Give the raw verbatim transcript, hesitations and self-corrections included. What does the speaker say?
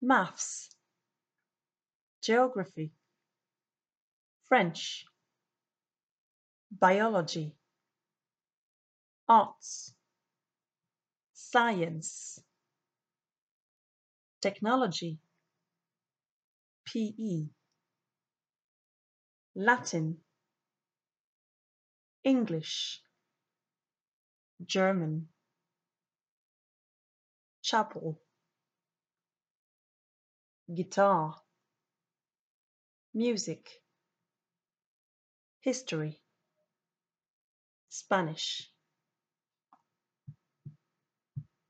maths, geography, French, biology, arts, science, technology, P E, Latin, English, German, chapel, guitar, music, history, Spanish.